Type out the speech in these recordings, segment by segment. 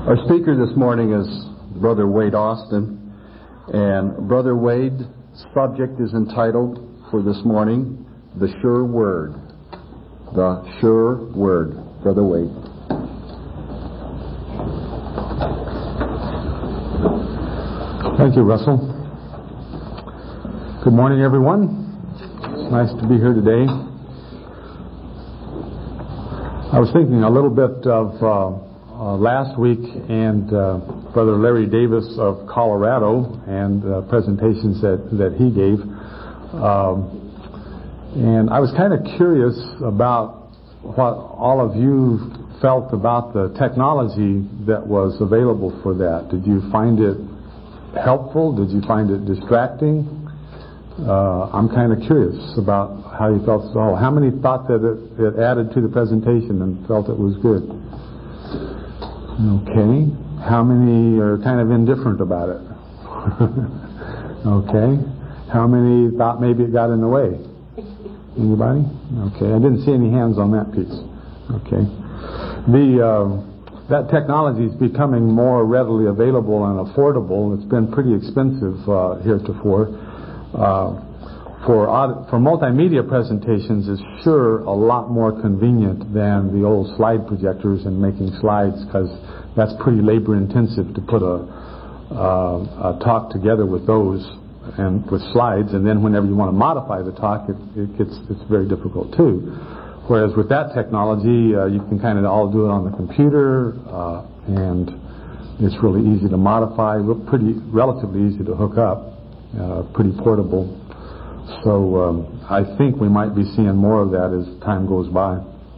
Our speaker this morning is Brother Wade Austin, and Brother Wade's subject is entitled for this morning, The Sure Word. The Sure Word. Brother Wade. Thank you, Russell. Good morning, everyone. It's nice to be here today. I was thinking a little bit of last week and Brother Larry Davis of Colorado and presentations that he gave. And I was kind of curious about what all of you felt about the technology that was available for that. Did you find it helpful? Did you find it distracting? I'm kind of curious about how you felt as a whole. How many thought that it added to the presentation and felt it was good? Okay. How many are kind of indifferent about it? Okay. How many thought maybe it got in the way? Anybody? Okay. I didn't see any hands on that piece. Okay. That technology is becoming more readily available and affordable. It's been pretty expensive heretofore. For multimedia presentations, it's sure a lot more convenient than the old slide projectors and making slides, because that's pretty labor intensive to put a talk together with those and with slides, and then whenever you want to modify the talk, it's very difficult too. Whereas with that technology, you can kind of all do it on the computer, and it's really easy to modify, relatively easy to hook up, pretty portable. So I think we might be seeing more of that as time goes by.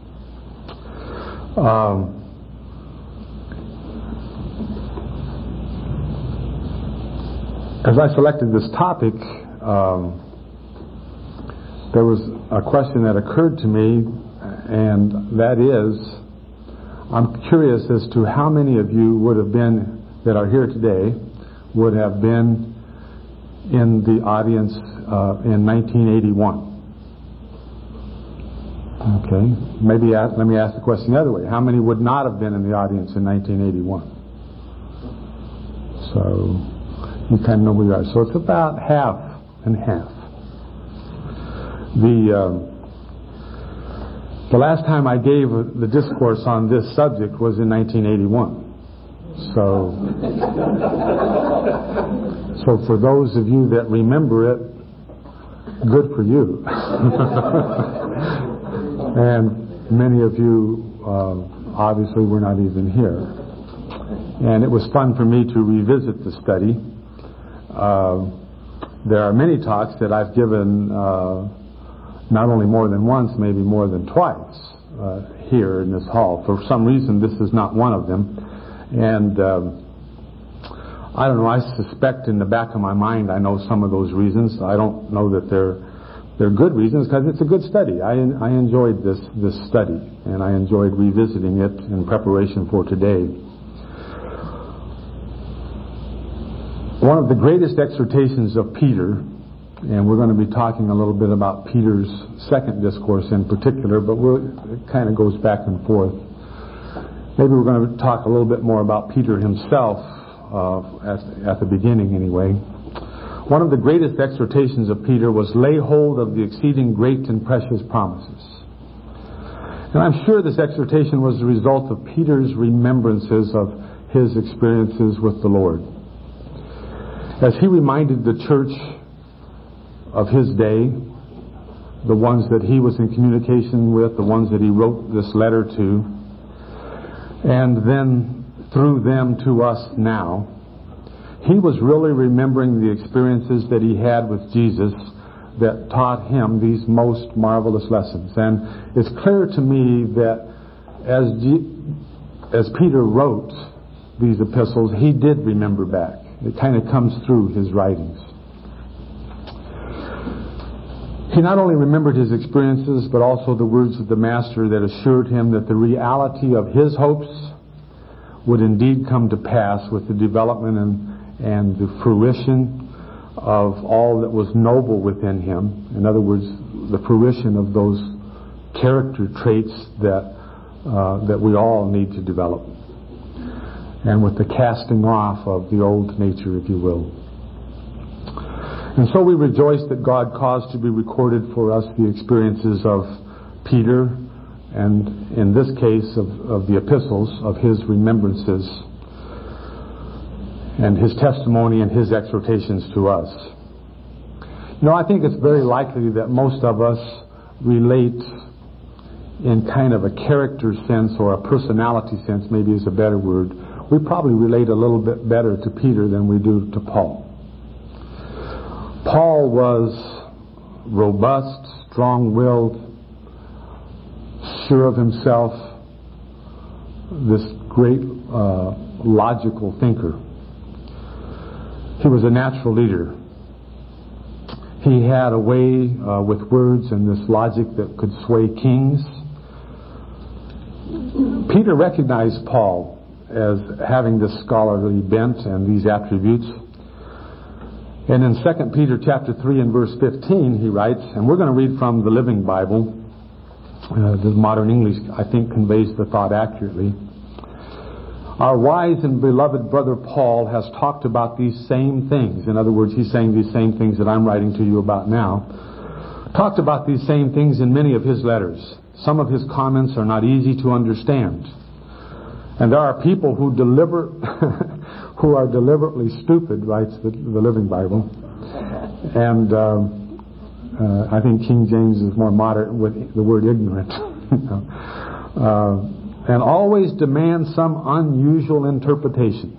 As I selected this topic, there was a question that occurred to me, and that is, I'm curious as to how many of you would have been, that are here today, would have been in the audience in 1981. Okay, let me ask the question the other way. How many would not have been in the audience in 1981? So you kind of know where you are. So it's about half and half. The last time I gave the discourse on this subject was in 1981. So for those of you that remember it, good for you. And many of you obviously were not even here. And it was fun for me to revisit the study. There are many talks that I've given not only more than once, maybe more than twice here in this hall. For some reason, this is not one of them. And I don't know, I suspect in the back of my mind I know some of those reasons. I don't know that they're good reasons, because it's a good study. I enjoyed this study, and I enjoyed revisiting it in preparation for today. One of the greatest exhortations of Peter, and we're going to be talking a little bit about Peter's second discourse in particular, but it kind of goes back and forth. Maybe we're going to talk a little bit more about Peter himself at the beginning anyway. One of the greatest exhortations of Peter was, lay hold of the exceeding great and precious promises. And I'm sure this exhortation was the result of Peter's remembrances of his experiences with the Lord. As he reminded the church of his day, the ones that he was in communication with, the ones that he wrote this letter to, and then through them to us now, he was really remembering the experiences that he had with Jesus that taught him these most marvelous lessons. And it's clear to me that as Peter wrote these epistles, he did remember back. It kind of comes through his writings. He not only remembered his experiences, but also the words of the Master that assured him that the reality of his hopes would indeed come to pass with the development and the fruition of all that was noble within him. In other words, the fruition of those character traits that we all need to develop. and with the casting off of the old nature, if you will. And so we rejoice that God caused to be recorded for us the experiences of Peter, and in this case of the epistles, of his remembrances and his testimony and his exhortations to us. I think it's very likely that most of us relate in kind of a character sense, or a personality sense, maybe is a better word. We probably relate a little bit better to Peter than we do to Paul. Paul was robust, strong-willed, sure of himself, this great logical thinker. He was a natural leader. He had a way with words and this logic that could sway kings. Peter recognized Paul as having this scholarly bent and these attributes. And in 2 Peter chapter 3 and verse 15 he writes, and we're going to read from the Living Bible. The modern English, I think, conveys the thought accurately. Our wise and beloved brother Paul has talked about these same things. In other words, he's saying these same things that I'm writing to you about now. Talked about these same things in many of his letters. Some of his comments are not easy to understand. And there are people who are deliberately stupid, writes the Living Bible. And I think King James is more moderate with the word ignorant. And always demand some unusual interpretation.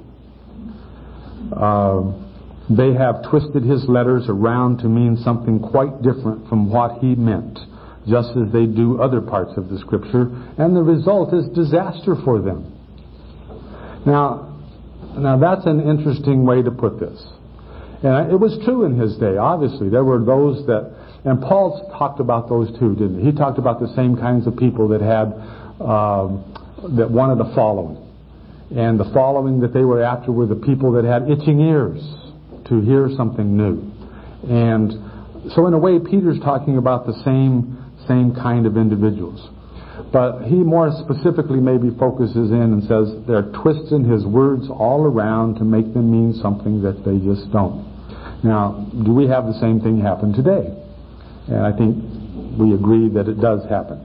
They have twisted his letters around to mean something quite different from what he meant, just as they do other parts of the Scripture, and the result is disaster for them. Now that's an interesting way to put this. And it was true in his day, obviously. There were those that, and Paul talked about those too, didn't he? He talked about the same kinds of people that had, that wanted a following. And the following that they were after were the people that had itching ears to hear something new. And so in a way, Peter's talking about the same kind of individuals. But he more specifically maybe focuses in and says they're twisting his words all around to make them mean something that they just don't. Now, do we have the same thing happen today? And I think we agree that it does happen.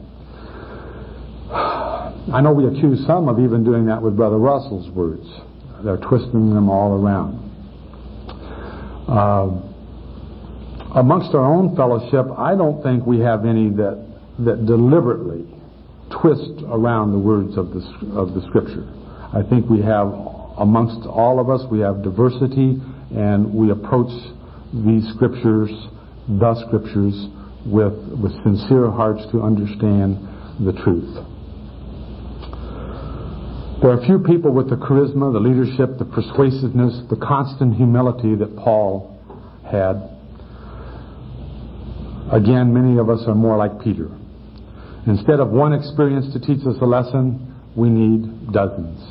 I know we accuse some of even doing that with Brother Russell's words. They're twisting them all around. Amongst our own fellowship, I don't think we have any that deliberately twist around the words of the Scripture. I think we have, amongst all of us, we have diversity, and we approach these Scriptures, the Scriptures, with sincere hearts to understand the truth. There are few people with the charisma, the leadership, the persuasiveness, the constant humility that Paul had. Again, many of us are more like Peter. Instead of one experience to teach us a lesson, we need dozens.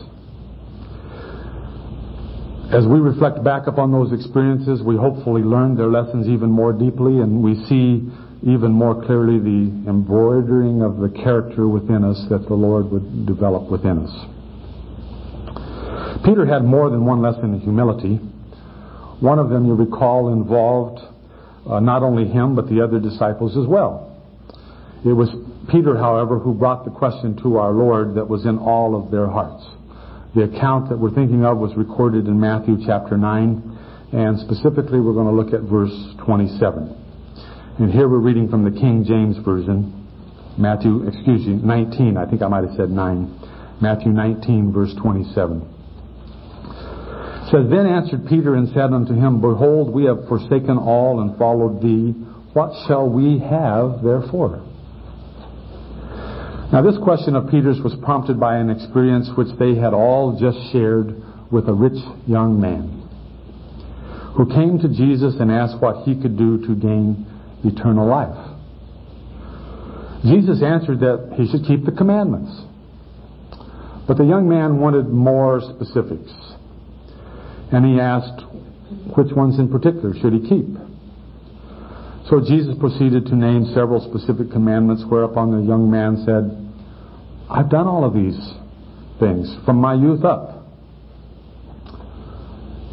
As we reflect back upon those experiences, we hopefully learn their lessons even more deeply, and we see even more clearly the embroidering of the character within us that the Lord would develop within us. Peter had more than one lesson in humility. One of them, you recall, involved not only him but the other disciples as well. It was Peter, however, who brought the question to our Lord that was in all of their hearts. The account that we're thinking of was recorded in Matthew chapter 9, and specifically we're going to look at verse 27. And here we're reading from the King James Version, 19, I think I might have said 9. Matthew 19, verse 27. It says, Then answered Peter and said unto him, Behold, we have forsaken all and followed thee. What shall we have therefore? Now this question of Peter's was prompted by an experience which they had all just shared with a rich young man who came to Jesus and asked what he could do to gain eternal life. Jesus answered that he should keep the commandments. But the young man wanted more specifics. And he asked which ones in particular should he keep. So Jesus proceeded to name several specific commandments, whereupon the young man said, I've done all of these things from my youth up.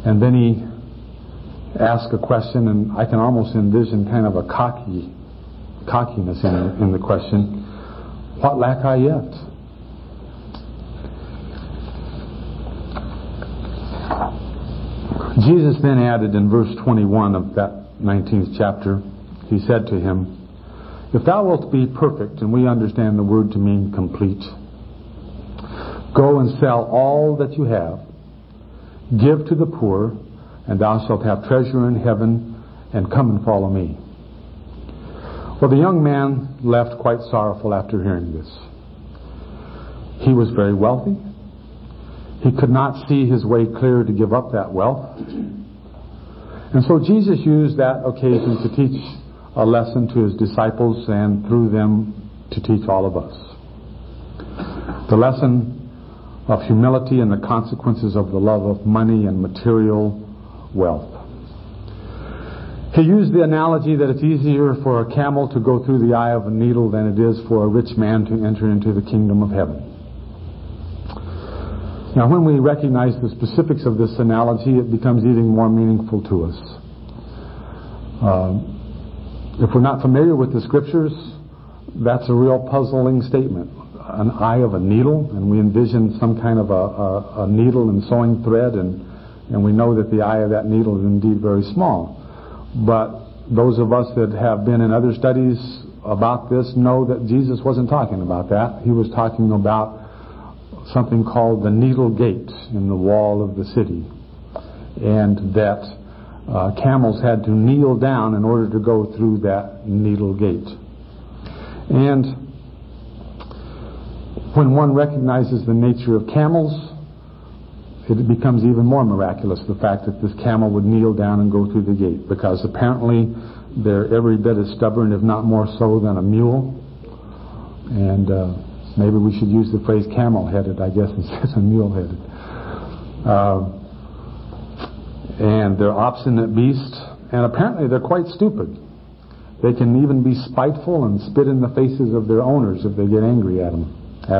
And then he asked a question, and I can almost envision kind of a cockiness in the question. What lack I yet? Jesus then added in verse 21 of that 19th chapter, he said to him, if thou wilt be perfect, and we understand the word to mean complete, go and sell all that you have, give to the poor, and thou shalt have treasure in heaven, and come and follow me. Well, the young man left quite sorrowful after hearing this. He was very wealthy. He could not see his way clear to give up that wealth. And so Jesus used that occasion to teach a lesson to his disciples, and through them to teach all of us. The lesson of humility and the consequences of the love of money and material wealth. He used the analogy that it's easier for a camel to go through the eye of a needle than it is for a rich man to enter into the kingdom of heaven. Now, when we recognize the specifics of this analogy, it becomes even more meaningful to us. If we're not familiar with the Scriptures, that's a real puzzling statement. An eye of a needle, and we envision some kind of a needle and sewing thread, and we know that the eye of that needle is indeed very small. But those of us that have been in other studies about this know that Jesus wasn't talking about that. He was talking about something called the needle gate in the wall of the city, and that camels had to kneel down in order to go through that needle gate. And when one recognizes the nature of camels, it becomes even more miraculous, the fact that this camel would kneel down and go through the gate, because apparently they're every bit as stubborn, if not more so, than a mule. And maybe we should use the phrase camel-headed, I guess, instead of mule-headed. And they're obstinate beasts, and apparently they're quite stupid. They can even be spiteful and spit in the faces of their owners if they get angry at them.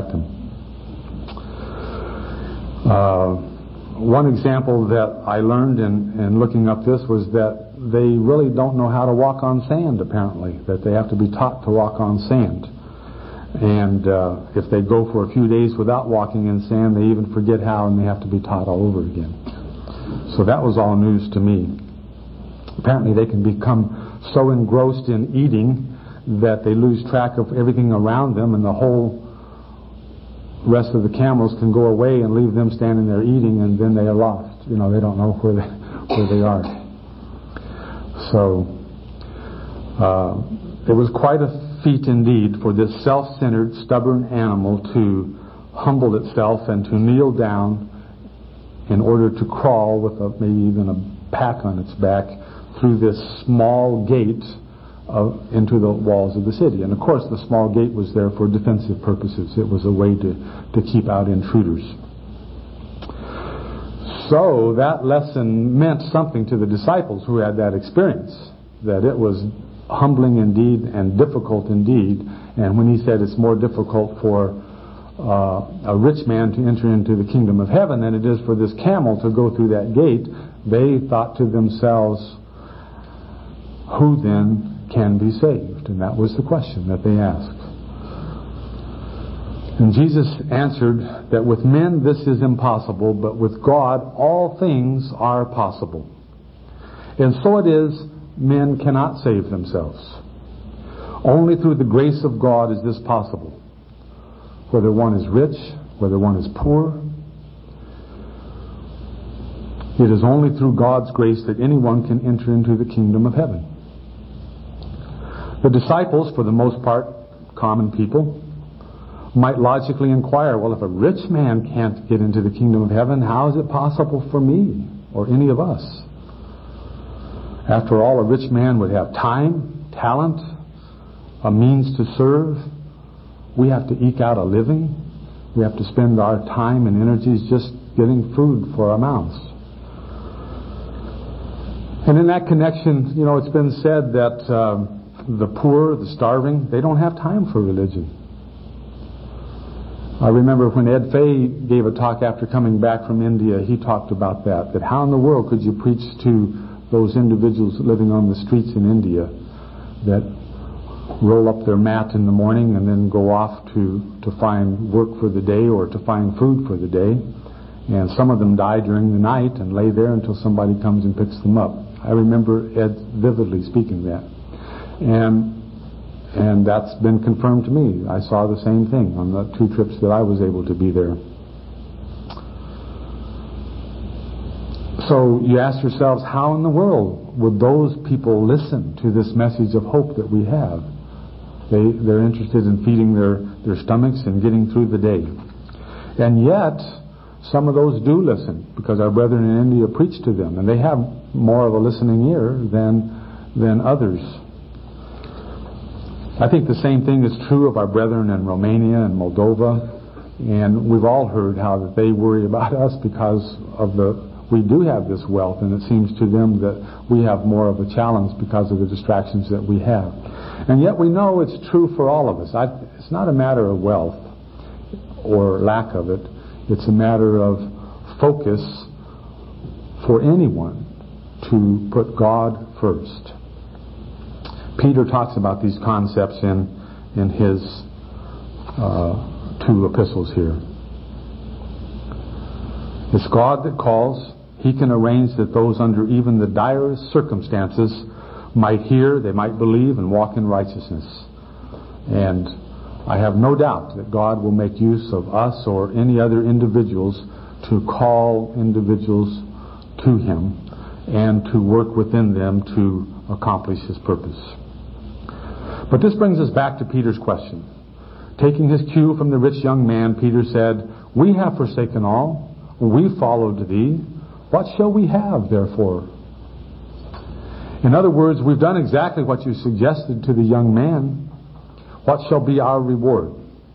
One example that I learned in looking up this was that they really don't know how to walk on sand, apparently, that they have to be taught to walk on sand. And if they go for a few days without walking in sand, they even forget how, and they have to be taught all over again. So that was all news to me. Apparently they can become so engrossed in eating that they lose track of everything around them, and the whole rest of the camels can go away and leave them standing there eating, and then they are lost. You know, they don't know where they are. So it was quite a feat indeed for this self-centered, stubborn animal to humble itself and to kneel down in order to crawl with maybe even a pack on its back through this small gate into the walls of the city. And of course the small gate was there for defensive purposes. It was a way to keep out intruders. So that lesson meant something to the disciples who had that experience, that it was humbling indeed and difficult indeed. And when he said it's more difficult for a rich man to enter into the kingdom of heaven than it is for this camel to go through that gate, they thought to themselves, who then can be saved? And that was the question that they asked. And Jesus answered that with men this is impossible, but with God all things are possible. And so it is, men cannot save themselves. Only through the grace of God is this possible. Whether one is rich, whether one is poor, it is only through God's grace that anyone can enter into the kingdom of heaven. The disciples, for the most part, common people, might logically inquire, well, if a rich man can't get into the kingdom of heaven, how is it possible for me or any of us? After all, a rich man would have time, talent, a means to serve. We have to eke out a living. We have to spend our time and energies just getting food for our mouths. And in that connection, you know, it's been said that the poor, the starving, they don't have time for religion. I remember when Ed Fay gave a talk after coming back from India, he talked about that how in the world could you preach to those individuals living on the streets in India that roll up their mat in the morning and then go off to find work for the day or to find food for the day. And some of them die during the night and lay there until somebody comes and picks them up. I remember Ed vividly speaking that. And that's been confirmed to me. I saw the same thing on the 2 trips that I was able to be there. So you ask yourselves, how in the world would those people listen to this message of hope that we have? They're interested in feeding their stomachs and getting through the day. And yet, some of those do listen, because our brethren in India preach to them, and they have more of a listening ear than others. I think the same thing is true of our brethren in Romania and Moldova, and we've all heard how that they worry about us because of we do have this wealth, and it seems to them that we have more of a challenge because of the distractions that we have. And yet we know it's true for all of us. It's not a matter of wealth or lack of it. It's a matter of focus for anyone to put God first. Peter talks about these concepts in his 2 epistles here. It's God that calls. He can arrange that those under even the direst circumstances might hear, they might believe, and walk in righteousness. And I have no doubt that God will make use of us or any other individuals to call individuals to Him and to work within them to accomplish His purpose. But this brings us back to Peter's question. Taking his cue from the rich young man, Peter said, "We have forsaken all. We followed thee. What shall we have, therefore?" In other words, we've done exactly what you suggested to the young man. What shall be our reward?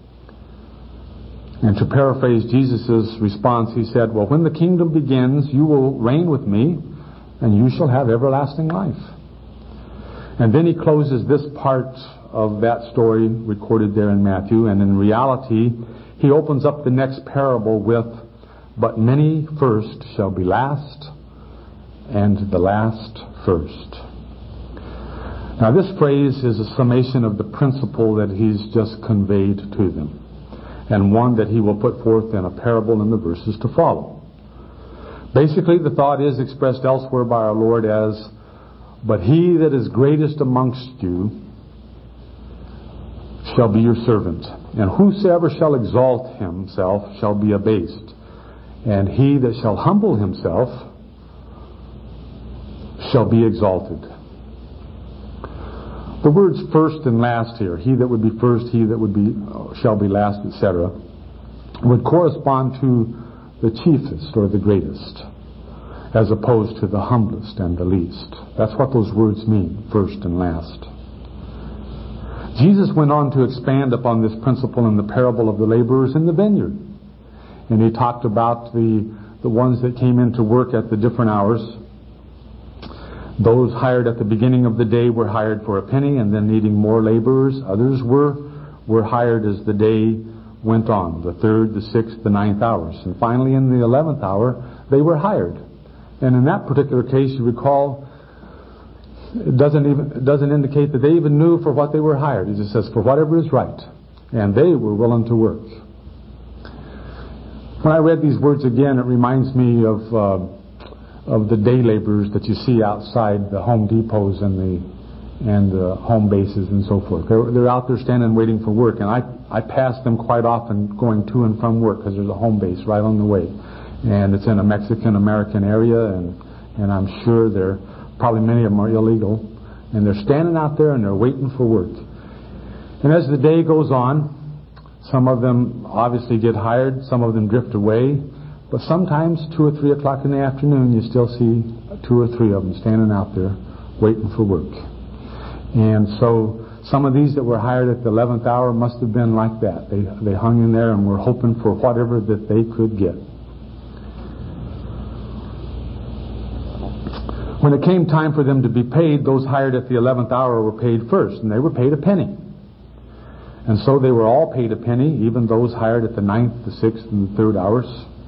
And to paraphrase Jesus' response, he said, "Well, when the kingdom begins, you will reign with me, and you shall have everlasting life." And then he closes this part of that story recorded there in Matthew, and in reality, he opens up the next parable with, "But many first shall be last, and the last first." Now this phrase is a summation of the principle that he's just conveyed to them, and one that he will put forth in a parable in the verses to follow. Basically, the thought is expressed elsewhere by our Lord as, "But he that is greatest amongst you shall be your servant, and whosoever shall exalt himself shall be abased, and he that shall humble himself shall be exalted." The words first and last here, he that would be first, he that would be shall be last, etc., would correspond to the chiefest or the greatest, as opposed to the humblest and the least. That's what those words mean, first and last. Jesus went on to expand upon this principle in the parable of the laborers in the vineyard. And he talked about the ones that came in to work at the different hours. Those hired at the beginning of the day were hired for a penny and then needing more laborers. Others were hired as the day went on, the 3rd, the 6th, the 9th hours. And finally in the 11th hour, they were hired. And in that particular case, you recall, it doesn't indicate that they even knew for what they were hired. It just says, for whatever is right. And they were willing to work. When I read these words again, it reminds me of the day laborers that you see outside the Home Depots and the home bases and so forth. They're out there standing waiting for work, and I pass them quite often going to and from work because there's a home base right on the way, and it's in a Mexican-American area, and I'm sure probably many of them are illegal, and they're standing out there and they're waiting for work. And as the day goes on, some of them obviously get hired, some of them drift away, but sometimes 2 or 3 o'clock in the afternoon you still see 2 or 3 of them standing out there waiting for work. And so some of these that were hired at the 11th hour must have been like that. They hung in there and were hoping for whatever that they could get. When it came time for them to be paid, those hired at the 11th hour were paid first, and they were paid a penny. And so they were all paid a penny, even those hired at the 9th, the 6th, and the 3rd hours.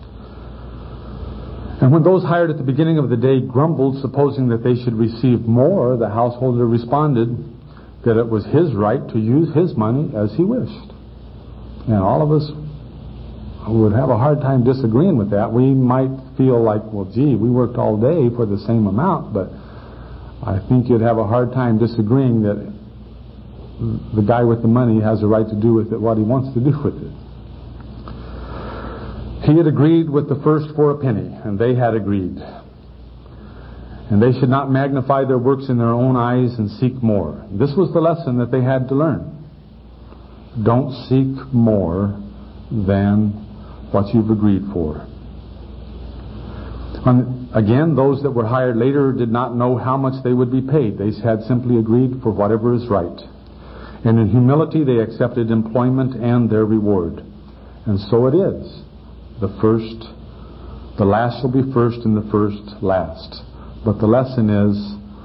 And when those hired at the beginning of the day grumbled, supposing that they should receive more, the householder responded that it was his right to use his money as he wished. And all of us would have a hard time disagreeing with that. We might feel like, well, gee, we worked all day for the same amount, but I think you'd have a hard time disagreeing that the guy with the money has a right to do with it what he wants to do with it. He had agreed with the first for a penny, and they had agreed. And they should not magnify their works in their own eyes and seek more. This was the lesson that they had to learn. Don't seek more than what you've agreed for. Again, those that were hired later did not know how much they would be paid. They had simply agreed for whatever is right. And in humility they accepted employment and their reward. And so it is. The last shall be first and the first last. But the lesson is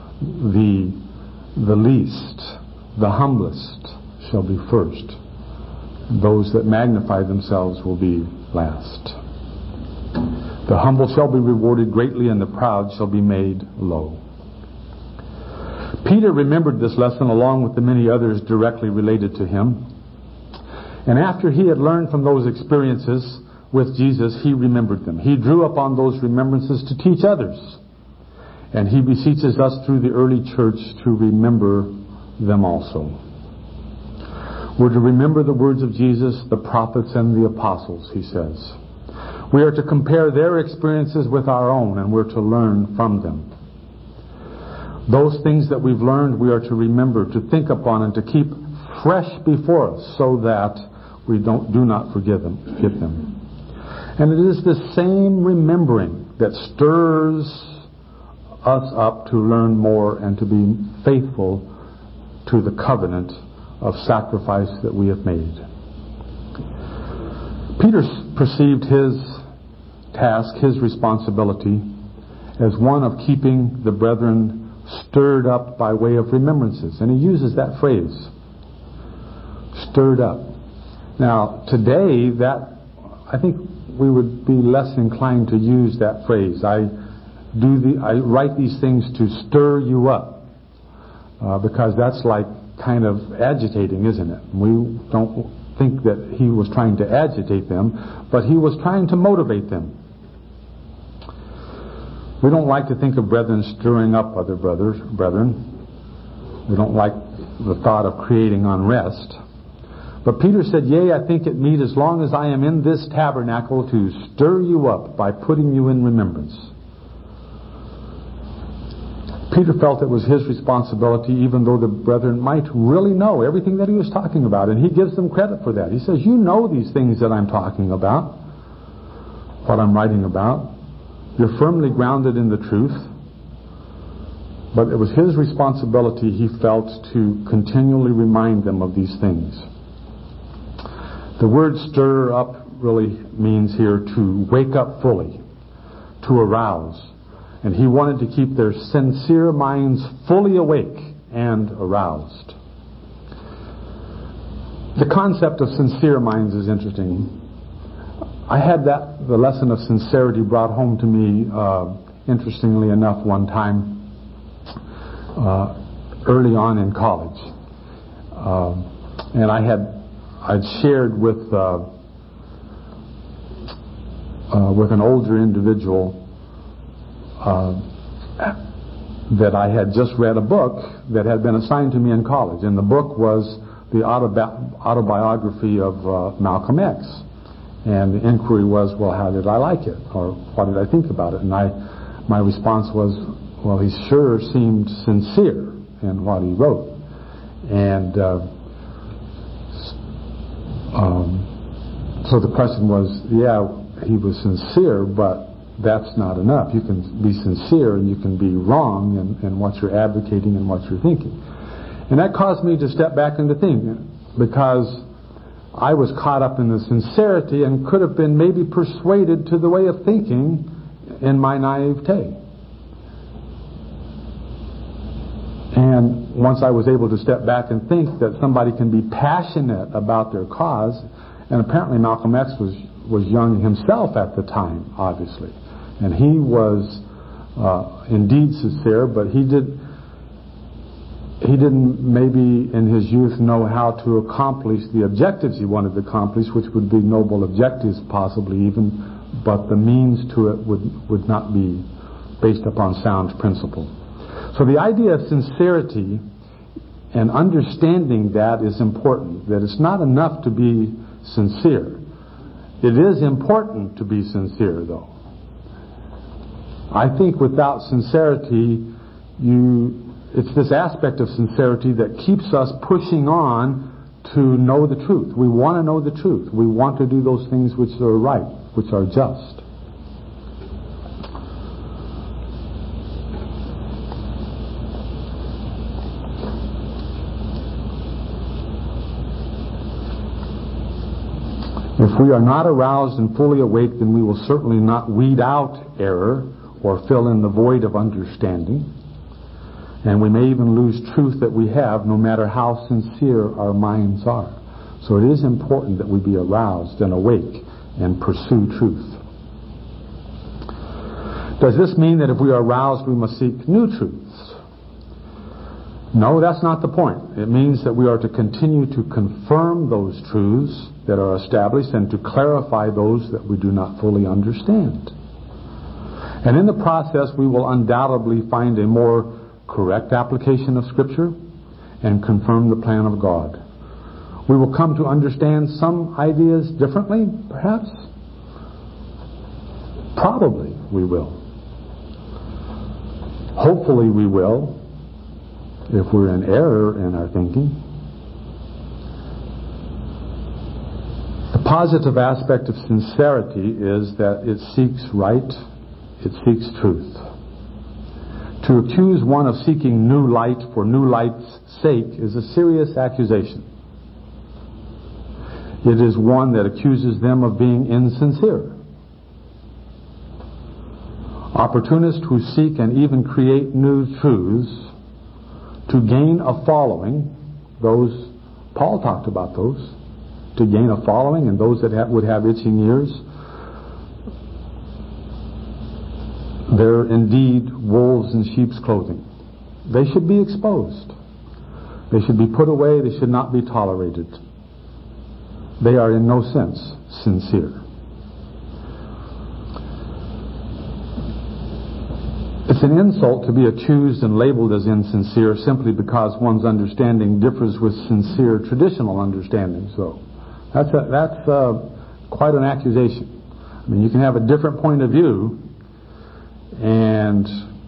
the least, the humblest shall be first. Those that magnify themselves will be last. The humble shall be rewarded greatly, and the proud shall be made low. Peter remembered this lesson along with the many others directly related to him. And after he had learned from those experiences with Jesus, he remembered them. He drew upon those remembrances to teach others. And he beseeches us through the early church to remember them also. We're to remember the words of Jesus, the prophets, and the apostles, he says. We are to compare their experiences with our own, and we're to learn from them. Those things that we've learned, we are to remember, to think upon, and to keep fresh before us so that we do not forget them. And it is the same remembering that stirs us up to learn more and to be faithful to the covenant of sacrifice that we have made. Peter perceived his task, his responsibility, as one of keeping the brethren stirred up by way of remembrances. And he uses that phrase, stirred up. Now, today, I think we would be less inclined to use that phrase. I write these things to stir you up, because that's like kind of agitating, isn't it? We don't think that he was trying to agitate them, but he was trying to motivate them. We don't like to think of brethren stirring up other brethren. We don't like the thought of creating unrest. But Peter said, "Yea, I think it meet as long as I am in this tabernacle to stir you up by putting you in remembrance." Peter felt it was his responsibility, even though the brethren might really know everything that he was talking about. And he gives them credit for that. He says, "You know these things that I'm talking about, what I'm writing about. You're firmly grounded in the truth." But it was his responsibility, he felt, to continually remind them of these things. The word stir up really means here to wake up fully, to arouse. And he wanted to keep their sincere minds fully awake and aroused. The concept of sincere minds is interesting. I had the lesson of sincerity brought home to me, interestingly enough, one time early on in college. And I'd shared with an older individual that I had just read a book that had been assigned to me in college. And the book was the autobiography of Malcolm X. And the inquiry was, well, how did I like it? Or what did I think about it? And my response was, well, he sure seemed sincere in what he wrote. And so the question was, yeah, he was sincere, but that's not enough. You can be sincere and you can be wrong in what you're advocating and what you're thinking. And that caused me to step back and to think, because I was caught up in the sincerity and could have been maybe persuaded to the way of thinking in my naivete. And once I was able to step back and think that somebody can be passionate about their cause, and apparently Malcolm X was young himself at the time, obviously. And he was indeed sincere, but he didn't maybe in his youth know how to accomplish the objectives he wanted to accomplish, which would be noble objectives possibly even, but the means to it would not be based upon sound principle. So the idea of sincerity and understanding that is important, that it's not enough to be sincere. It is important to be sincere, though. I think without sincerity, it's this aspect of sincerity that keeps us pushing on to know the truth. We want to know the truth. We want to do those things which are right, which are just. If we are not aroused and fully awake, then we will certainly not weed out error or fill in the void of understanding. And we may even lose truth that we have, no matter how sincere our minds are. So it is important that we be aroused and awake and pursue truth. Does this mean that if we are aroused, we must seek new truths? No, that's not the point. It means that we are to continue to confirm those truths that are established and to clarify those that we do not fully understand. And in the process, we will undoubtedly find a more correct application of Scripture and confirm the plan of God. We will come to understand some ideas differently, perhaps. Probably we will. Hopefully we will, if we're in error in our thinking. The positive aspect of sincerity is that it seeks right, it seeks truth. To accuse one of seeking new light for new light's sake is a serious accusation. It is one that accuses them of being insincere. Opportunists who seek and even create new truths to gain a following, those, Paul talked about those, to gain a following, and those that would have itching ears, they're indeed wolves in sheep's clothing. They should be exposed. They should be put away. They should not be tolerated. They are in no sense sincere. It's an insult to be accused and labeled as insincere simply because one's understanding differs with sincere traditional understanding. So that's quite an accusation. I mean, you can have a different point of view, and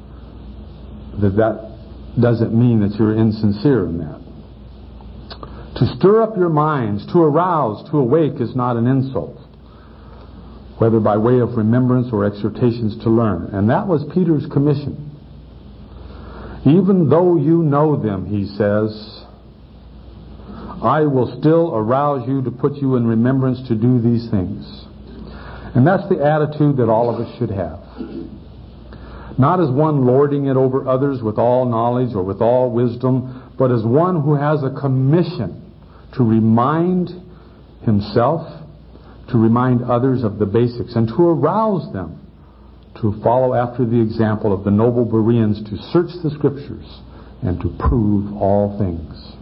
that doesn't mean that you're insincere in that. To stir up your minds, to arouse, to awake is not an insult, whether by way of remembrance or exhortations to learn. And that was Peter's commission. Even though you know them, he says, I will still arouse you to put you in remembrance to do these things. And that's the attitude that all of us should have. Not as one lording it over others with all knowledge or with all wisdom, but as one who has a commission to remind himself, to remind others of the basics, and to arouse them to follow after the example of the noble Bereans, to search the Scriptures and to prove all things.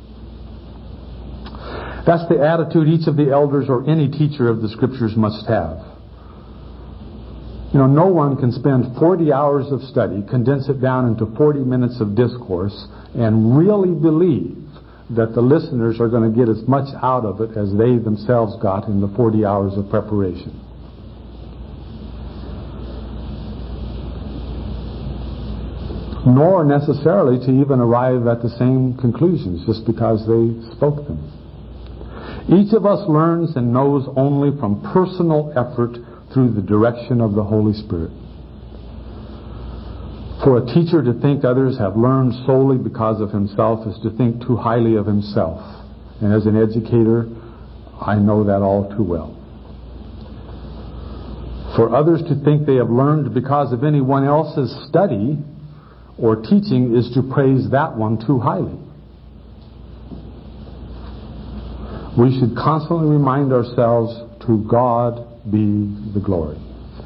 That's the attitude each of the elders or any teacher of the Scriptures must have. You know, no one can spend 40 hours of study, condense it down into 40 minutes of discourse, and really believe that the listeners are going to get as much out of it as they themselves got in the 40 hours of preparation. Nor necessarily to even arrive at the same conclusions just because they spoke them. Each of us learns and knows only from personal effort through the direction of the Holy Spirit. For a teacher to think others have learned solely because of himself is to think too highly of himself. And as an educator, I know that all too well. For others to think they have learned because of anyone else's study or teaching is to praise that one too highly. We should constantly remind ourselves, to God be the glory.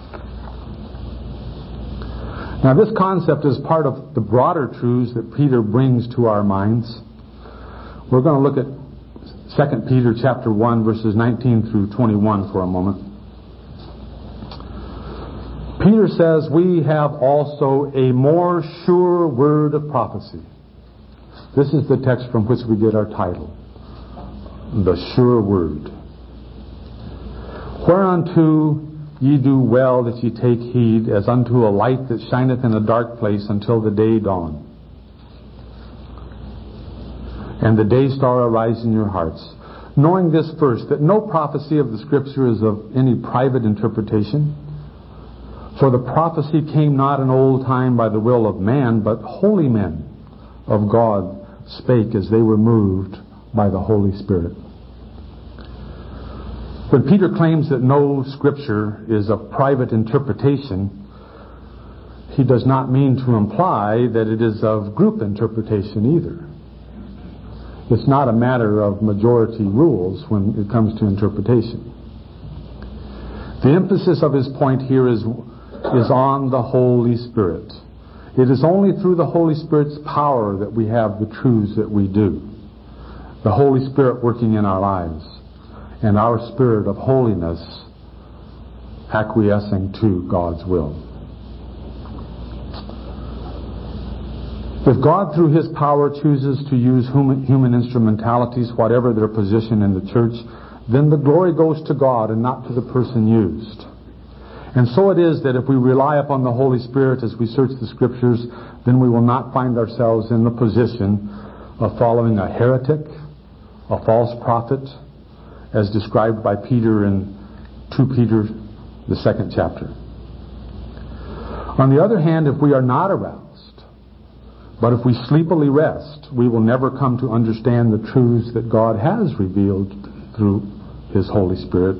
Now, this concept is part of the broader truths that Peter brings to our minds. We're going to look at 2 Peter chapter 1, verses 19 through 21 for a moment. Peter says, we have also a more sure word of prophecy. This is the text from which we get our title, the sure word. Whereunto ye do well that ye take heed, as unto a light that shineth in a dark place until the day dawn, and the day star arise in your hearts. Knowing this first, that no prophecy of the Scripture is of any private interpretation. For the prophecy came not in old time by the will of man, but holy men of God spake as they were moved by the Holy Spirit. When Peter claims that no Scripture is of private interpretation, he does not mean to imply that it is of group interpretation either. It's not a matter of majority rules when it comes to interpretation. The emphasis of his point here is on the Holy Spirit. It is only through the Holy Spirit's power that we have the truths that we do. The Holy Spirit working in our lives, and our spirit of holiness acquiescing to God's will. If God, through His power, chooses to use human instrumentalities, whatever their position in the church, then the glory goes to God and not to the person used. And so it is that if we rely upon the Holy Spirit as we search the Scriptures, then we will not find ourselves in the position of following a heretic, a false prophet, as described by Peter in 2 Peter, the 2nd chapter. On the other hand, if we are not aroused, but if we sleepily rest, we will never come to understand the truths that God has revealed through His Holy Spirit,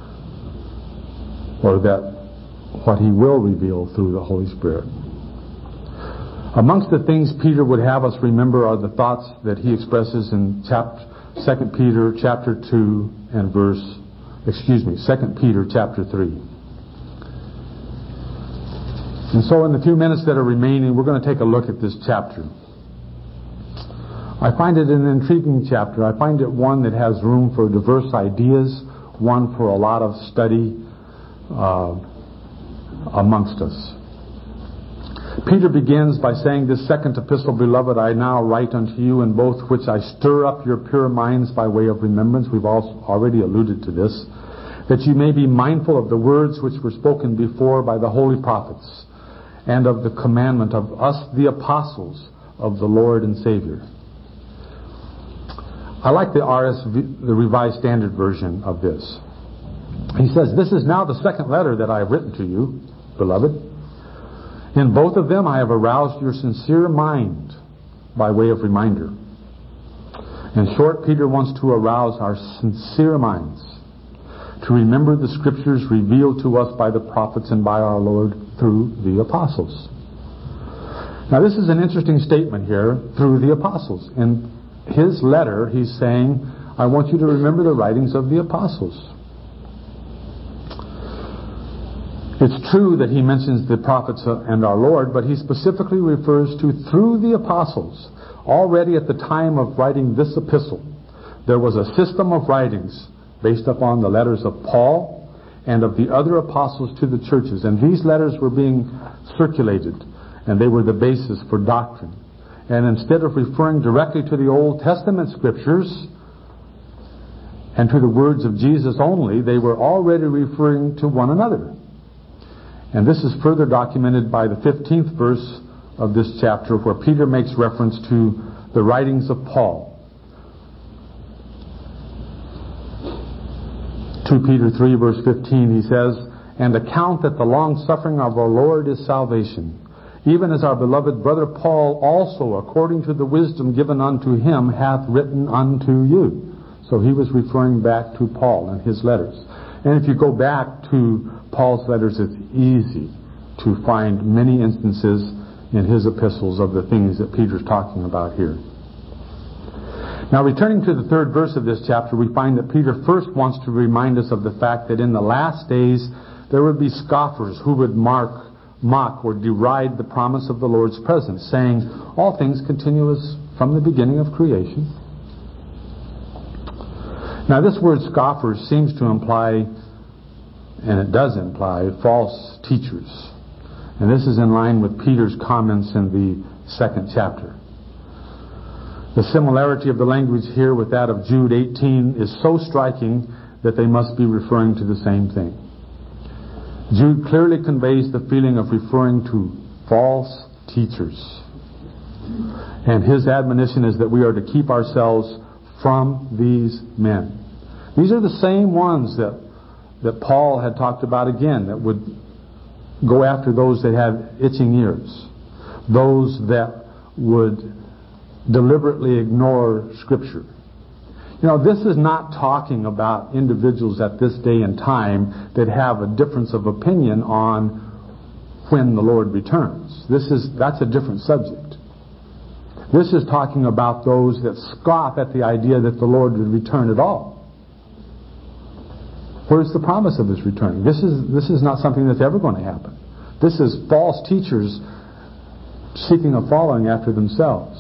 or that what He will reveal through the Holy Spirit. Amongst the things Peter would have us remember are the thoughts that he expresses in 2 Peter chapter 2 and 2 Peter chapter 3. And so in the few minutes that are remaining, we're going to take a look at this chapter. I find it an intriguing chapter. I find it one that has room for diverse ideas, one for a lot of study amongst us. Peter begins by saying, this second epistle, beloved, I now write unto you, in both which I stir up your pure minds by way of remembrance. We've already alluded to this. That you may be mindful of the words which were spoken before by the holy prophets, and of the commandment of us, the apostles of the Lord and Savior. I like the Revised Standard Version of this. He says, this is now the second letter that I have written to you, beloved. In both of them I have aroused your sincere mind by way of reminder. In short, Peter wants to arouse our sincere minds to remember the Scriptures revealed to us by the prophets and by our Lord through the apostles. Now this is an interesting statement here, through the apostles. In his letter he's saying, I want you to remember the writings of the apostles. It's true that he mentions the prophets and our Lord, but he specifically refers to through the apostles. Already at the time of writing this epistle, there was a system of writings based upon the letters of Paul and of the other apostles to the churches. And these letters were being circulated, and they were the basis for doctrine. And instead of referring directly to the Old Testament Scriptures and to the words of Jesus only, they were already referring to one another. And this is further documented by the 15th verse of this chapter, where Peter makes reference to the writings of Paul. 2 Peter 3 verse 15, he says, and account that the long suffering of our Lord is salvation, even as our beloved brother Paul also, according to the wisdom given unto him, hath written unto you. So he was referring back to Paul and his letters. And if you go back to Paul's letters, it's easy to find many instances in his epistles of the things that Peter's talking about here. Now, returning to the 3rd verse of this chapter, we find that Peter first wants to remind us of the fact that in the last days there would be scoffers who would mock or deride the promise of the Lord's presence, saying, all things continue as from the beginning of creation. Now, this word scoffers seems to imply, and it does imply, false teachers. And this is in line with Peter's comments in the 2nd chapter. The similarity of the language here with that of Jude 18 is so striking that they must be referring to the same thing. Jude clearly conveys the feeling of referring to false teachers. And his admonition is that we are to keep ourselves from these men. These are the same ones that Paul had talked about again, that would go after those that have itching ears, those that would deliberately ignore Scripture. You know, this is not talking about individuals at this day and time that have a difference of opinion on when the Lord returns. That's a different subject. This is talking about those that scoff at the idea that the Lord would return at all. Where's the promise of His return? This is not something that's ever going to happen. This is false teachers seeking a following after themselves.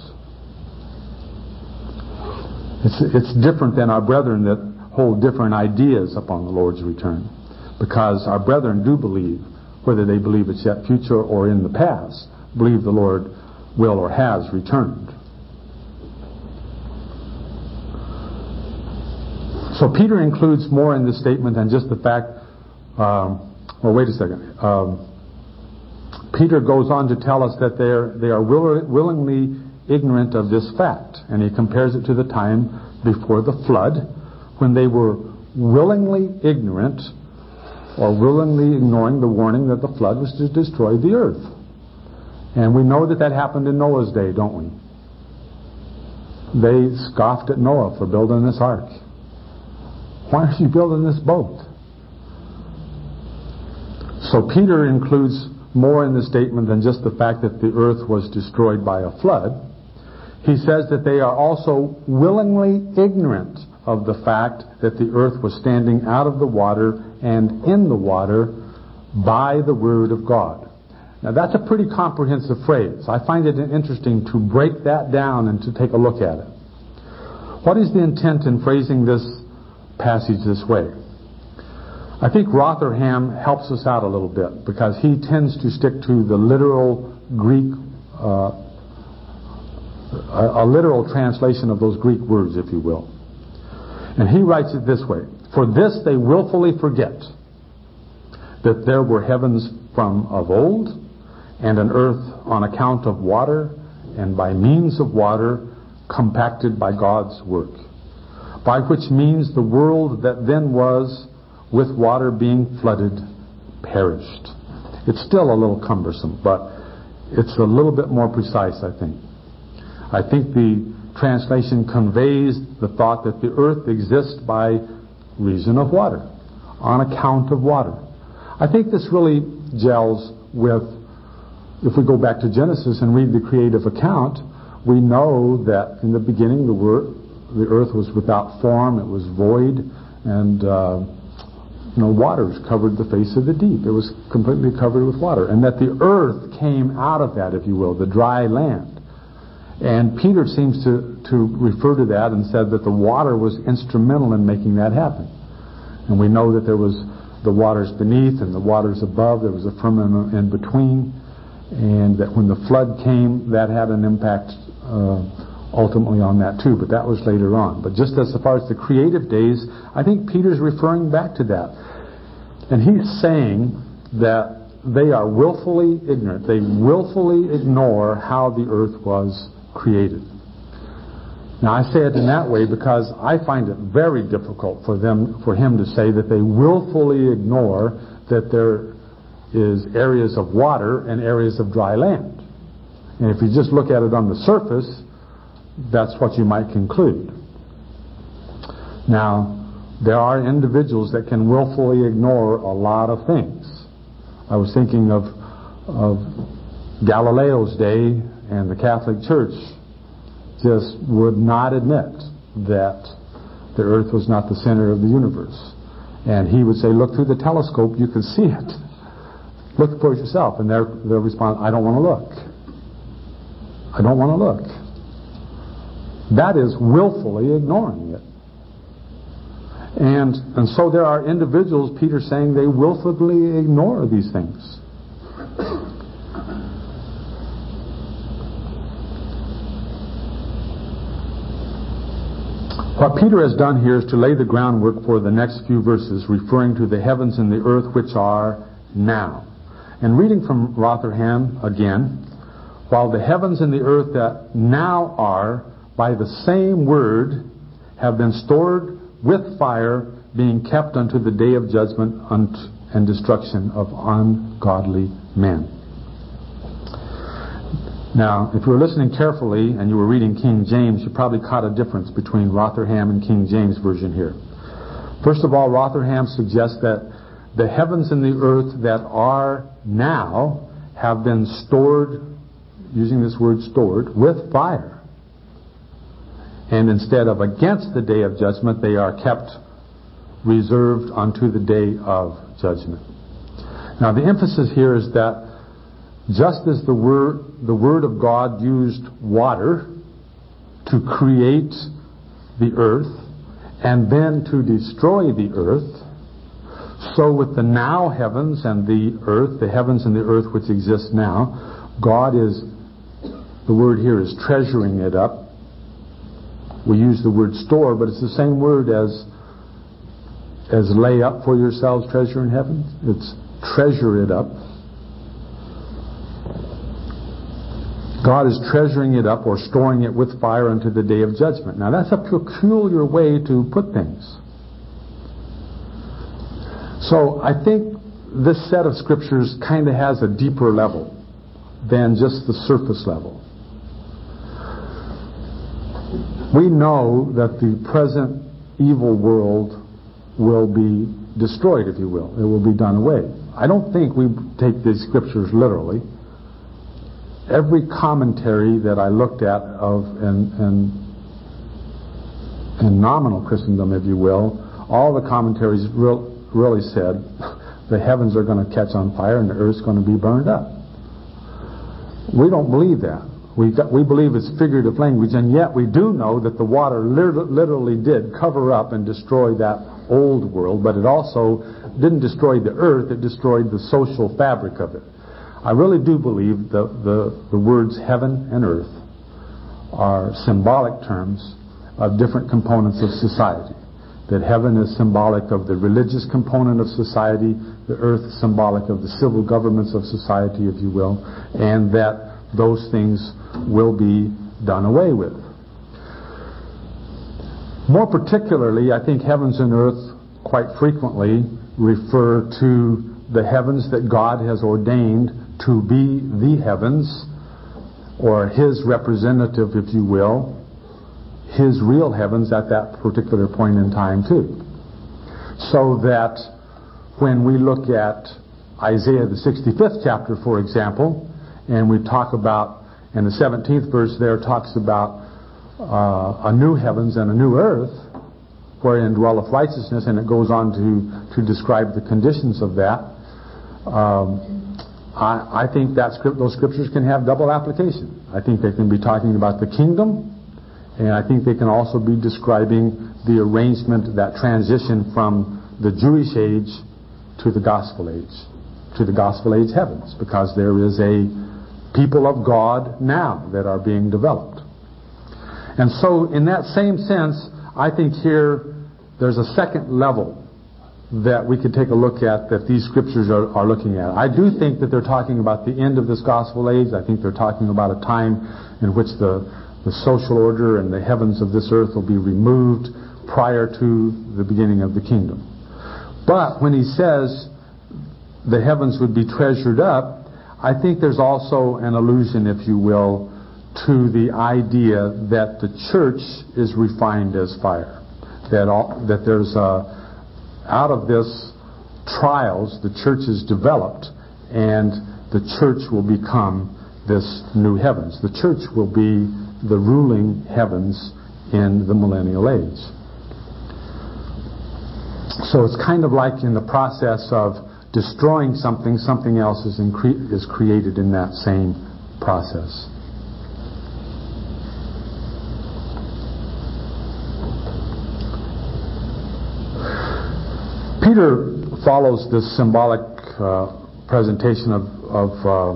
It's different than our brethren that hold different ideas upon the Lord's return. Because our brethren do believe, whether they believe it's yet future or in the past, believe the Lord will or has returned. So Peter includes more in this statement than just the fact, wait a second. Peter goes on to tell us that they are willingly ignorant of this fact. And he compares it to the time before the flood, when they were willingly ignorant or willingly ignoring the warning that the flood was to destroy the earth. And we know that happened in Noah's day, don't we? They scoffed at Noah for building this ark. Why are you building this boat? So Peter includes more in the statement than just the fact that the earth was destroyed by a flood. He says that they are also willingly ignorant of the fact that the earth was standing out of the water and in the water by the word of God. Now that's a pretty comprehensive phrase. I find it interesting to break that down and to take a look at it. What is the intent in phrasing this passage this way? I think Rotherham helps us out a little bit because he tends to stick to the literal Greek, a literal translation of those Greek words, if you will. And he writes it this way: for this they willfully forget that there were heavens from of old, and an earth on account of water, and by means of water, compacted by God's work, by which means the world that then was, with water being flooded, perished. It's still a little cumbersome, but it's a little bit more precise, I think. I think the translation conveys the thought that the earth exists by reason of water, on account of water. I think this really gels with, if we go back to Genesis and read the creative account, we know that in the beginning the earth was without form, it was void, and waters covered the face of the deep. It was completely covered with water. And that the earth came out of that, if you will, the dry land. And Peter seems to refer to that and said that the water was instrumental in making that happen. And we know that there was the waters beneath and the waters above. There was a firmament in between. And that when the flood came, that had an impact ultimately on that too. But that was later on. But just as far as the creative days, I think Peter's referring back to that. And he's saying that they are willfully ignorant. They willfully ignore how the earth was created. Now I say it in that way because I find it very difficult for him to say that they willfully ignore that there is areas of water and areas of dry land. And if you just look at it on the surface, that's what you might conclude. Now, there are individuals that can willfully ignore a lot of things. I was thinking of Galileo's day and the Catholic Church just would not admit that the earth was not the center of the universe. And he would say, look through the telescope, you can see it. Look for it yourself. And their response, I don't want to look. I don't want to look. That is willfully ignoring it. And so there are individuals, Peter's saying, they willfully ignore these things. What Peter has done here is to lay the groundwork for the next few verses, referring to the heavens and the earth which are now. And reading from Rotherham again, while the heavens and the earth that now are, by the same word, have been stored with fire, being kept unto the day of judgment and destruction of ungodly men. Now, if you were listening carefully and you were reading King James, you probably caught a difference between Rotherham and King James Version here. First of all, Rotherham suggests that the heavens and the earth that are now have been stored, using this word stored, with fire. And instead of against the day of judgment, they are kept reserved unto the day of judgment. Now, the emphasis here is that just as the Word of God used water to create the earth and then to destroy the earth, so with the now heavens and the earth, the heavens and the earth which exist now, God is, the word here is treasuring it up. We use the word store, but it's the same word as lay up for yourselves treasure in heaven. It's treasure it up. God is treasuring it up or storing it with fire unto the day of judgment. Now that's a peculiar way to put things. So I think this set of scriptures kind of has a deeper level than just the surface level. We know that the present evil world will be destroyed, if you will. It will be done away. I don't think we take these scriptures literally. Every commentary that I looked at of in nominal Christendom, if you will, all the commentaries really said the heavens are going to catch on fire and the earth's going to be burned up. We don't believe that. We believe it's figurative language, and yet we do know that the water literally did cover up and destroy that old world, but it also didn't destroy the earth, it destroyed the social fabric of it. I really do believe the words heaven and earth are symbolic terms of different components of society. That heaven is symbolic of the religious component of society, the earth is symbolic of the civil governments of society, if you will, and that those things will be done away with. More particularly, I think heavens and earth quite frequently refer to the heavens that God has ordained to be the heavens, or His representative, if you will, His real heavens at that particular point in time too. So that when we look at Isaiah the 65th chapter, for example, and we talk about, and the 17th verse there talks about a new heavens and a new earth, wherein dwelleth righteousness, and it goes on to describe the conditions of that. I think those scriptures can have double application. I think they can be talking about the kingdom, and I think they can also be describing the arrangement, that transition from the Jewish age to the gospel age heavens, because there is a people of God now that are being developed. And so in that same sense, I think here there's a second level that we could take a look at that these scriptures are looking at. I do think that they're talking about the end of this gospel age. I think they're talking about a time in which the social order and the heavens of this earth will be removed prior to the beginning of the kingdom. But when he says the heavens would be treasured up, I think there's also an allusion, if you will, to the idea that the church is refined as fire. That there's out of this trials, the church is developed, and the church will become this new heavens. The church will be the ruling heavens in the millennial age. So it's kind of like in the process of destroying something, something else is created in that same process. Peter follows this symbolic presentation of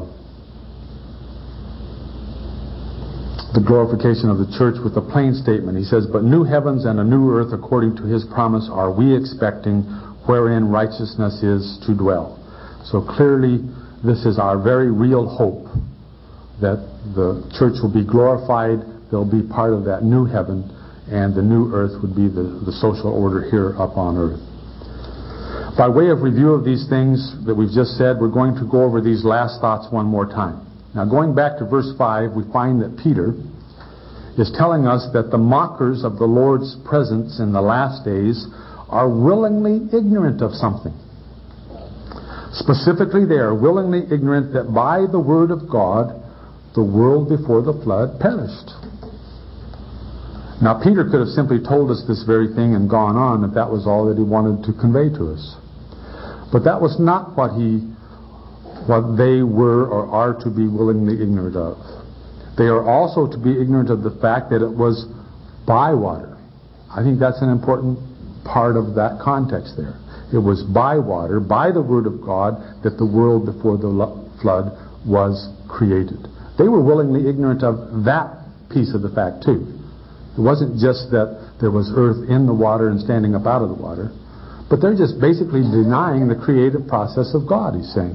the glorification of the church with a plain statement. He says, "But new heavens and a new earth according to his promise are we expecting, wherein righteousness is to dwell." So clearly this is our very real hope, that the church will be glorified, they'll be part of that new heaven, and the new earth would be the social order here up on earth. By way of review of these things that we've just said, we're going to go over these last thoughts one more time. Now, going back to verse 5, we find that Peter is telling us that the mockers of the Lord's presence in the last days are willingly ignorant of something. Specifically, they are willingly ignorant that by the word of God, the world before the flood perished. Now, Peter could have simply told us this very thing and gone on if that was all that he wanted to convey to us. But that was not what they were or are to be willingly ignorant of. They are also to be ignorant of the fact that it was by water. I think that's an important part of that context there. It was by water, by the word of God, that the world before the flood was created. They were willingly ignorant of that piece of the fact too. It wasn't just that there was earth in the water and standing up out of the water, but they're just basically denying the creative process of God, he's saying.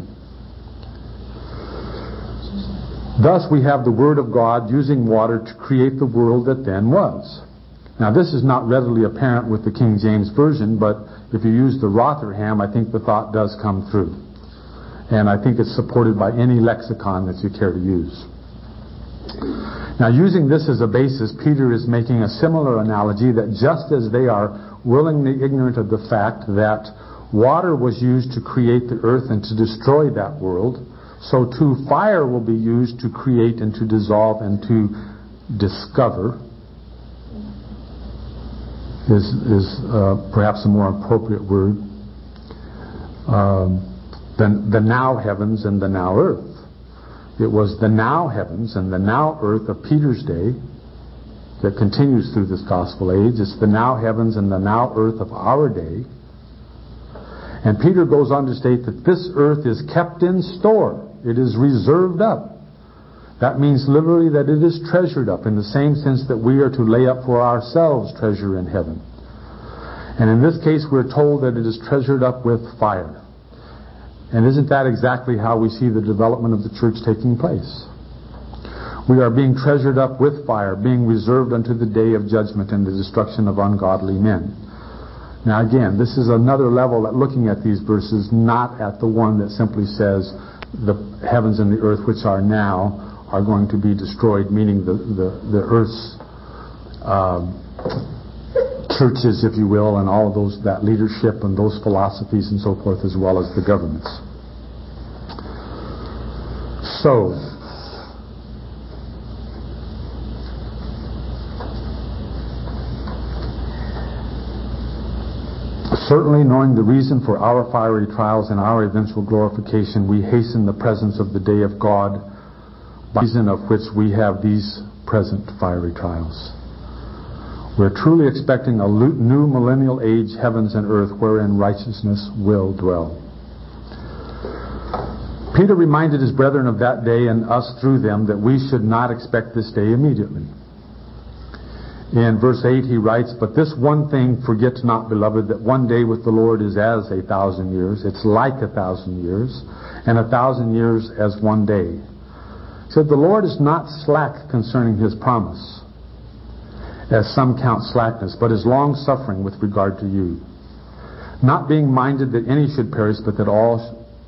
Thus we have the Word of God using water to create the world that then was. Now this is not readily apparent with the King James Version, but if you use the Rotherham, I think the thought does come through. And I think it's supported by any lexicon that you care to use. Now, using this as a basis, Peter is making a similar analogy that just as they are willingly ignorant of the fact that water was used to create the earth and to destroy that world, so too fire will be used to create and to dissolve and to discover is perhaps a more appropriate word than the now heavens and the now earth. It was the now heavens and the now earth of Peter's day that continues through this gospel age. It's the now heavens and the now earth of our day. And Peter goes on to state that this earth is kept in store. It is reserved up. That means literally that it is treasured up in the same sense that we are to lay up for ourselves treasure in heaven. And in this case we're told that it is treasured up with fire. And isn't that exactly how we see the development of the church taking place? We are being treasured up with fire, being reserved unto the day of judgment and the destruction of ungodly men. Now again, this is another level at looking at these verses, not at the one that simply says the heavens and the earth which are now are going to be destroyed, meaning the earth's churches, if you will, and all of those, that leadership and those philosophies and so forth, as well as the governments. So, certainly knowing the reason for our fiery trials and our eventual glorification, we hasten the presence of the day of God, by reason of which we have these present fiery trials. We're truly expecting a new millennial age, heavens and earth, wherein righteousness will dwell. Peter reminded his brethren of that day and us through them that we should not expect this day immediately. In verse 8 he writes, "But this one thing forget not, beloved, that one day with the Lord is as 1,000 years. It's like 1,000 years, and 1,000 years as one day." He said, "The Lord is not slack concerning his promise, as some count slackness, but is long-suffering with regard to you, not being minded that any should perish, but that all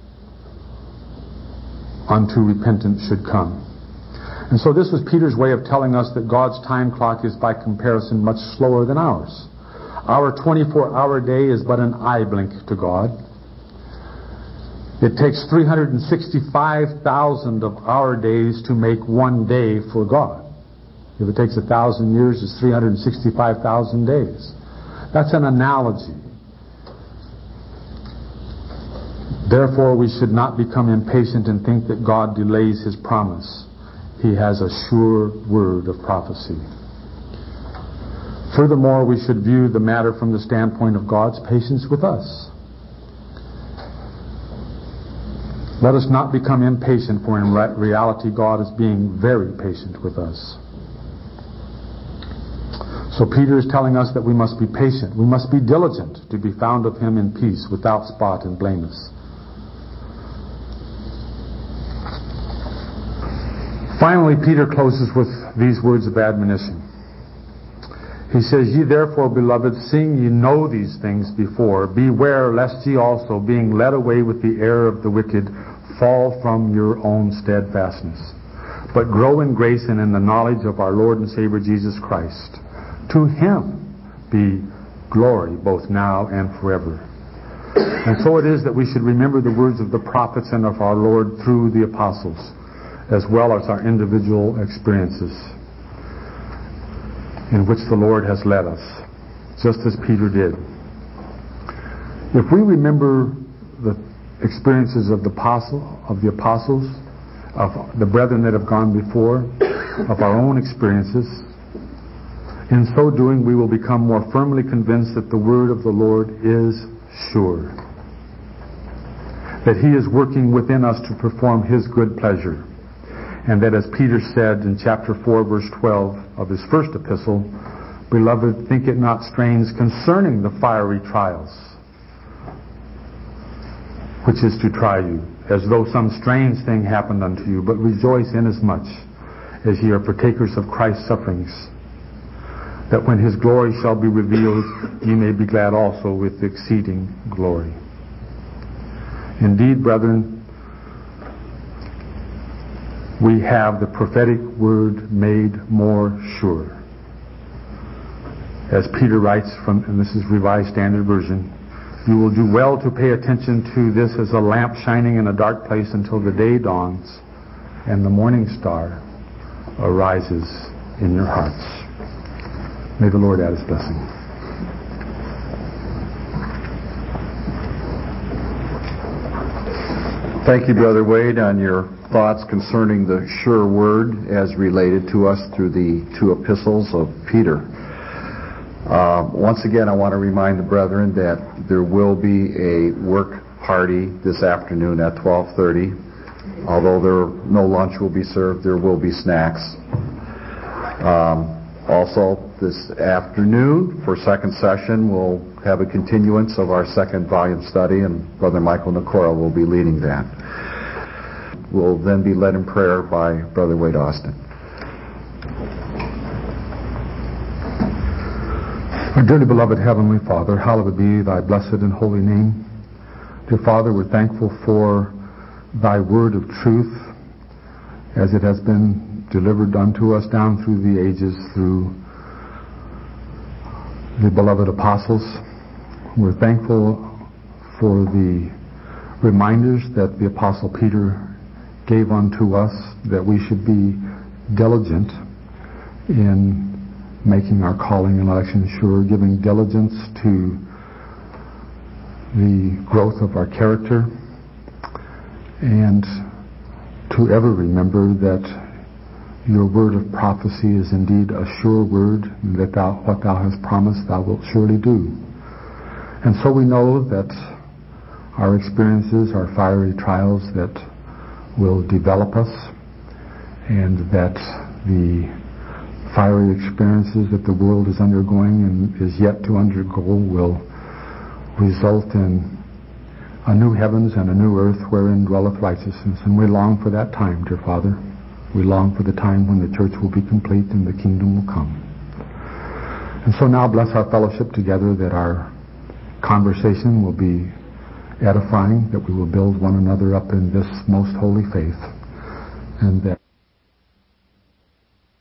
unto repentance should come." And so this was Peter's way of telling us that God's time clock is by comparison much slower than ours. Our 24-hour day is but an eye blink to God. It takes 365,000 of our days to make one day for God. If it takes 1,000 years, it's 365,000 days. That's an analogy. Therefore, we should not become impatient and think that God delays His promise. He has a sure word of prophecy. Furthermore, we should view the matter from the standpoint of God's patience with us. Let us not become impatient, for in reality God is being very patient with us. So Peter is telling us that we must be patient. We must be diligent to be found of Him in peace, without spot and blameless. Finally, Peter closes with these words of admonition. He says, Ye therefore, beloved, seeing ye know these things before, beware lest ye also, being led away with the error of the wicked, fall from your own steadfastness. But grow in grace and in the knowledge of our Lord and Savior Jesus Christ. To Him be glory both now and forever. And so it is that we should remember the words of the prophets and of our Lord through the apostles, as well as our individual experiences in which the Lord has led us, just as Peter did. If we remember the experiences of the apostles, of the brethren that have gone before, of our own experiences, in so doing we will become more firmly convinced that the word of the Lord is sure, that He is working within us to perform His good pleasure. And that, as Peter said in chapter 4, verse 12 of his first epistle, Beloved, think it not strange concerning the fiery trials, which is to try you, as though some strange thing happened unto you, but rejoice inasmuch as ye are partakers of Christ's sufferings, that when His glory shall be revealed, ye may be glad also with exceeding glory. Indeed, brethren, we have the prophetic word made more sure. As Peter writes from, and this is Revised Standard Version, you will do well to pay attention to this as a lamp shining in a dark place until the day dawns and the morning star arises in your hearts. May the Lord add His blessing. Thank you, Brother Wade, on your thoughts concerning the sure word as related to us through the two epistles of Peter. Once again, I want to remind the brethren that there will be a work party this afternoon at 12:30. Although no lunch will be served, there will be snacks. Also, this afternoon, for second session, we'll have a continuance of our second volume study, and Brother Michael Nakora will be leading that. We'll then be led in prayer by Brother Wade Austin. Our dearly beloved Heavenly Father, hallowed be Thy blessed and holy name. Dear Father, we're thankful for Thy word of truth as it has been delivered unto us down through the ages through the beloved apostles. We're thankful for the reminders that the Apostle Peter gave unto us, that we should be diligent in making our calling and election sure, giving diligence to the growth of our character, and to ever remember that Your word of prophecy is indeed a sure word, and that what Thou hast promised Thou wilt surely do. And so we know that our experiences, our fiery trials that will develop us, and that the fiery experiences that the world is undergoing and is yet to undergo will result in a new heavens and a new earth wherein dwelleth righteousness. And we long for that time, dear Father. We long for the time when the church will be complete and the kingdom will come. And so now bless our fellowship together, that our conversation will be edifying, that we will build one another up in this most holy faith, and that